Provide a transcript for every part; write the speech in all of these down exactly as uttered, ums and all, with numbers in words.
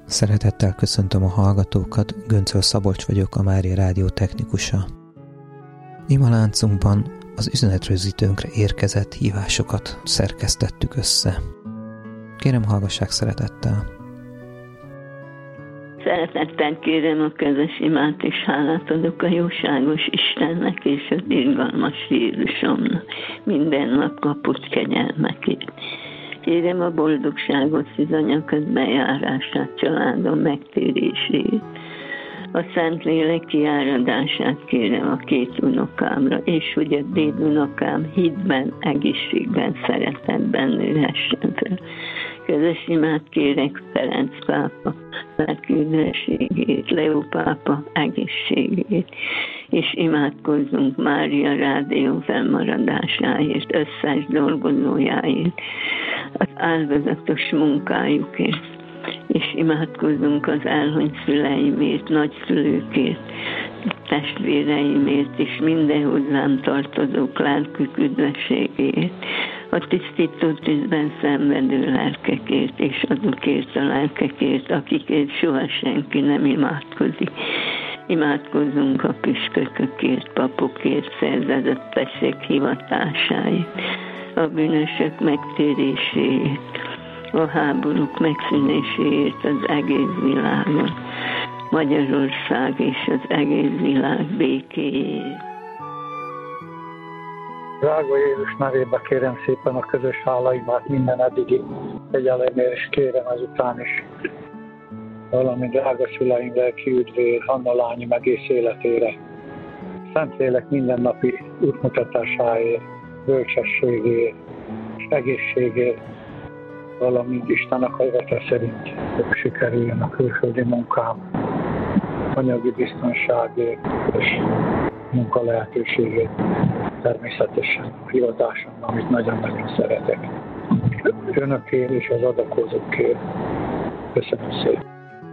Szeretettel köszöntöm a hallgatókat, Göncöl Szabolcs vagyok, a Mária Rádió technikusa. Imaláncunkban az üzenetrögzítőnkre érkezett hívásokat szerkesztettük össze. Kérem, hallgassák szeretettel! Szeretettel kérem a közös imát, és hálát adok a jóságos Istennek és az irgalmas Jézusomnak minden nap kapott kegyelmekért. Kérem a boldogságot, szűzanya közbenjárását, családom megtérését. A Szentlélek kiáradását kérem a két unokámra, és hogy a dédunokám hitben, egészségben, szeretetben nőhessen fel. Közös imát kérek Ferenc pápa lelki üdvösségét, Leó pápa egészségét, és imádkozzunk Mária Rádió fennmaradásáért, összes dolgozójáért, az áldozatos munkájukért, és imádkozzunk az elhunyt szüleimért, nagyszülőkért, testvéreimért, és minden hozzám tartozók lelkük üdvösségért, a tisztító tűzben szenvedő lelkekért, és azokért a lelkekért, akikért soha senki nem imádkozik. Imádkozzunk a püspökökért, papokért, szerzetesek hivatásáért, a bűnösök megtéréséért, a háborúk megszűnéséért az egész világon, Magyarország és az egész világ békéjéért. Drága Jézus nevébe kérem szépen a közös hálaimat minden eddigi egyelemért, és kérem ezután is valami drága szüleim lelki üdvéért, Hanna lányom egész életére. Szentlélek mindennapi útmutatásáért, bölcsességért és egészségért, valamint Isten akarata szerint sikerüljön a külföldi munkám, anyagi biztonságért és munka lehetőségét, természetesen a hivatásom, amit nagyon-nagyon szeretek. Önökért és az adakozókért. Köszönöm szépen.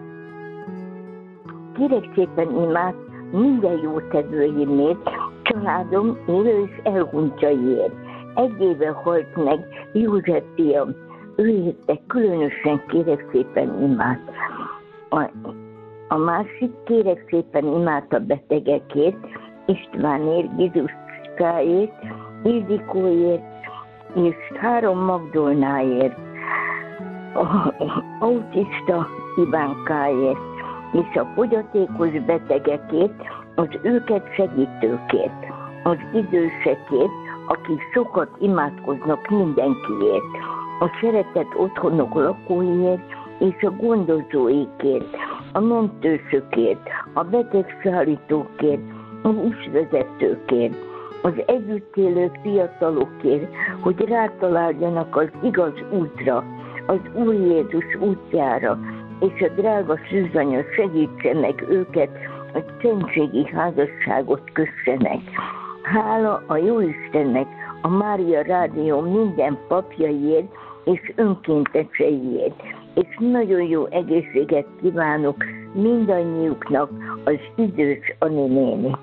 Kérek szépen imát minden jó tevőimért, családom élő és elhunytjaiért. Egy éve halt meg József fiam, őért különösen kérek szépen imát. A, a másik kérek szépen imát a betegekért, Istvánért, Gizuskáért, Ildikóért és három Magdolnáért, a autista Ivánkáért és a fogyatékos betegekért, az őket segítőkért, az idősekért, akik sokat imádkoznak mindenkiért, a szeretett otthonok lakóiért és a gondozóikért, a mentősökért, a betegszállítókért, a buszvezetőkért, az együtt élő fiatalokért, hogy rátaláljanak az igaz útra, az Úr Jézus útjára, és a drága szűzanya segítse meg őket, hogy szentségi házasságot kössenek. Hála a Jóistennek, a Mária Rádió minden papjaiért és önkénteseiért, és nagyon jó egészséget kívánok mindannyiuknak, az idős Ani néni.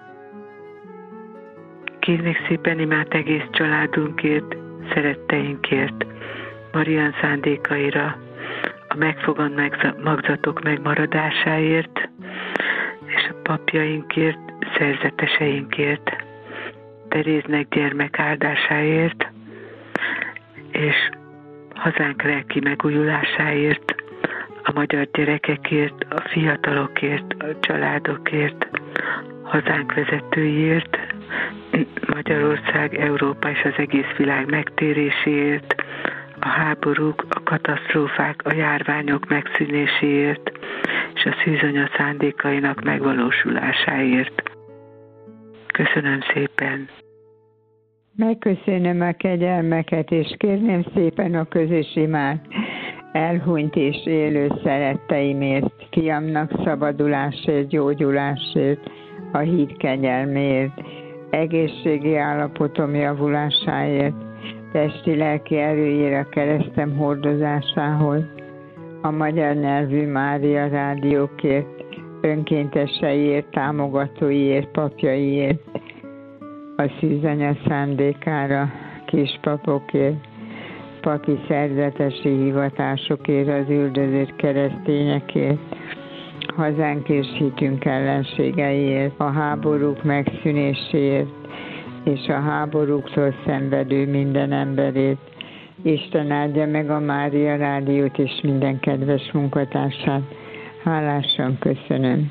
Kérnék szépen imát egész családunkért, szeretteinkért, Marián szándékaira, a megfogant magzatok megmaradásáért, és a papjainkért, szerzeteseinkért, Teréznek gyermek áldásáért, és hazánk lelki megújulásáért, a magyar gyerekekért, a fiatalokért, a családokért, hazánk vezetőiért, Magyarország, Európa és az egész világ megtéréséért, a háborúk, a katasztrófák, a járványok megszűnéséért, és a szűzanya szándékainak megvalósulásáért. Köszönöm szépen! Megköszönöm a kegyelmeket, és kérném szépen a közös imát elhunyt és élő szeretteimért, fiamnak szabadulásért, gyógyulásért, a híd kegyelmért, egészségi állapotom javulásáért, testi-lelki erőjére a keresztem hordozásához, a magyar nyelvű Mária Rádiókért, önkénteseiért, támogatóiért, papjaiért, a szűzanya szándékára, kispapokért, papa szerzetesi hivatásokért, az üldözött keresztényekért, hazánk és hitünk ellenségeiért, a háborúk megszűnéséért, és a háborúktól szenvedő minden emberét. Isten áldja meg a Mária Rádiót és minden kedves munkatársát. Hálásan köszönöm.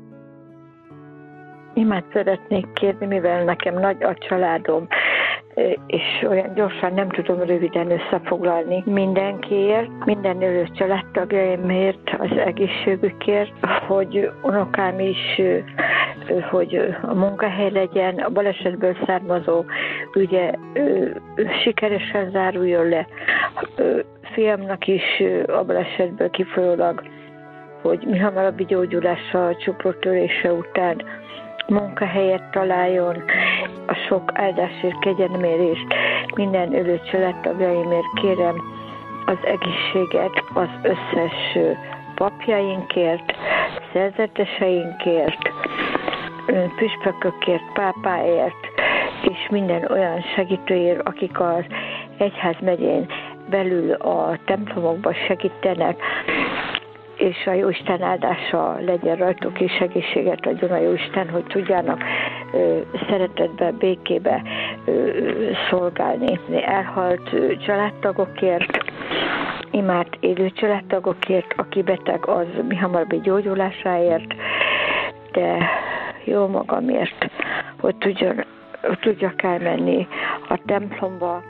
Imát szeretnék kérni, mivel nekem nagy a családom, és olyan gyorsan nem tudom röviden összefoglalni mindenkiért, minden élő családtagjaimért, az egészségükért, hogy unokám is, hogy a munkahely legyen, a balesetből származó ügye sikeresen záruljon le, fiamnak is a balesetből kifolyólag, hogy mi hamarabbi gyógyulása a csoporttörése után munkahelyet találjon, a sok áldásért, kegyelemért, minden élő családtagjaimért kérem az egészséget az összes papjainkért, szerzeteseinkért, püspökökért, pápáért, és minden olyan segítőért, akik az egyházmegyén belül a templomokban segítenek, és a Jóisten áldása legyen rajtuk, és egészséget adjon a Jóisten, hogy tudjanak ö, szeretetbe, békébe ö, szolgálni. Elhalt ö, családtagokért, imád élő családtagokért, aki beteg, az mi hamarabbi gyógyulásáért, de jó magamért, hogy tudjon, tudjak elmenni a templomba.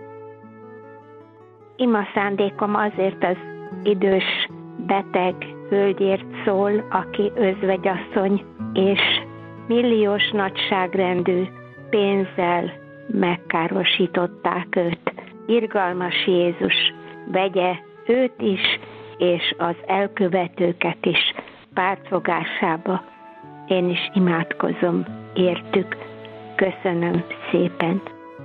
Ima szándékom azért az idős beteg hölgyért szól, aki özvegyasszony, és milliós nagyságrendű pénzzel megkárosították őt. Irgalmas Jézus vegye őt is, és az elkövetőket is pártfogásába. Én is imádkozom értük. Köszönöm szépen.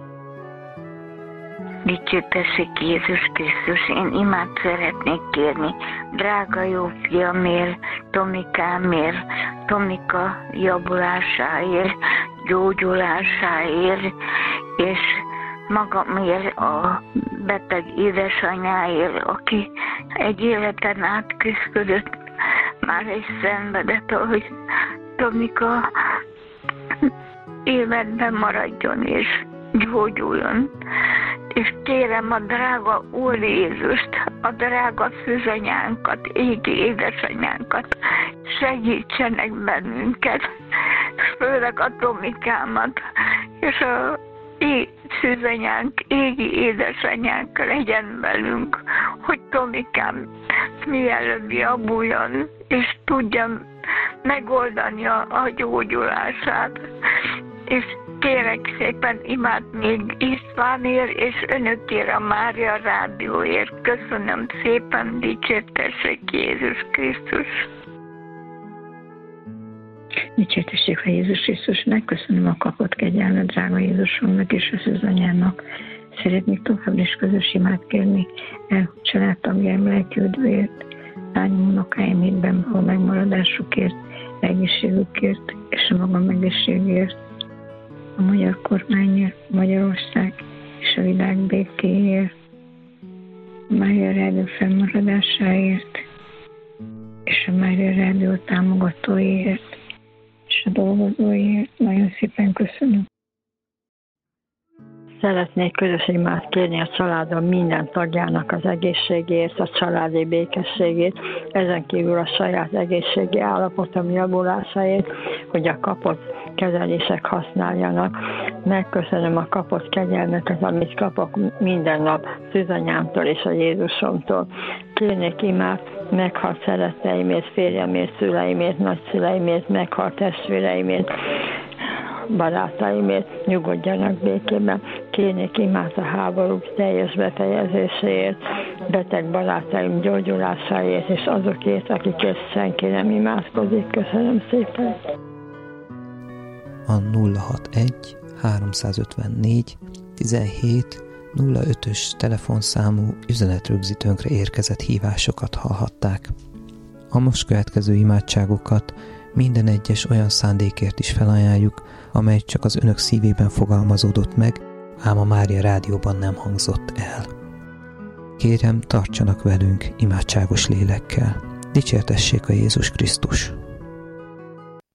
Dicsértessék Jézus Krisztus, én imát szeretnék kérni, drága jó fiamért, Tomikámért, Tomika javulásáért, gyógyulásáért, és magamért, a beteg édesanyáért, aki egy életen át küzdött, már is szenvedett, hogy Tomika életben maradjon és gyógyuljon. És kérem a drága Úr Jézust, a drága szűzanyánkat, égi édesanyánkat, segítsenek bennünket, főleg a Tomikámat, és a szűzanyánk, égi édesanyánk legyen velünk, hogy Tomikám mielőbb javuljon, és tudjam megoldani a, a gyógyulását. És kérek szépen imád még Istvánért és önökért, a Mária Rádióért. Köszönöm szépen, dicsértessék Jézus Krisztus. Dicsértessék a Jézus Krisztus, megköszönöm a kapott kegyelmet drága Jézusomnak és a szűzanyámnak. Szeretnék tovább is közös imát kérni, elhúgy családtagjaim lelki üdvért, lányom unokáim hitben való megmaradásukért, egészségükért és a magam egészségért, a magyar kormányért, Magyarország és a világ békéért, a Mária Rádió fennmaradásáért, és a Mária Rádió támogatóiért, és a dolgozóiért. Nagyon szépen köszönöm. Szeretnék közös imát kérni a családom minden tagjának az egészségért, a családi békességét, ezen kívül a saját egészségi állapotom javulásáért, hogy a kapott kezelések használjanak. Megköszönöm a kapott kegyelmet, amit kapok minden nap szűzanyámtól és a Jézusomtól. Kérnék imát meghalt szeretteimért, férjemért, szüleimért, nagyszüleimért, meghalt testvéreimért, barátaimért, nyugodjanak békében. Kérnék imát a háborúk teljes befejezéséért, beteg barátaim gyógyulásáért, és azokért, akikért senki nem imádkozik. Köszönöm szépen. A nulla hatvanegy háromszázötvennégy tizenhét nulla ötös telefonszámú üzenetrögzítőnkre érkezett hívásokat hallhatták. A most következő imádságokat minden egyes olyan szándékért is felajánljuk, amely csak az önök szívében fogalmazódott meg, ám a Mária Rádióban nem hangzott el. Kérem, tartsanak velünk imádságos lélekkel. Dicsértessék a Jézus Krisztus!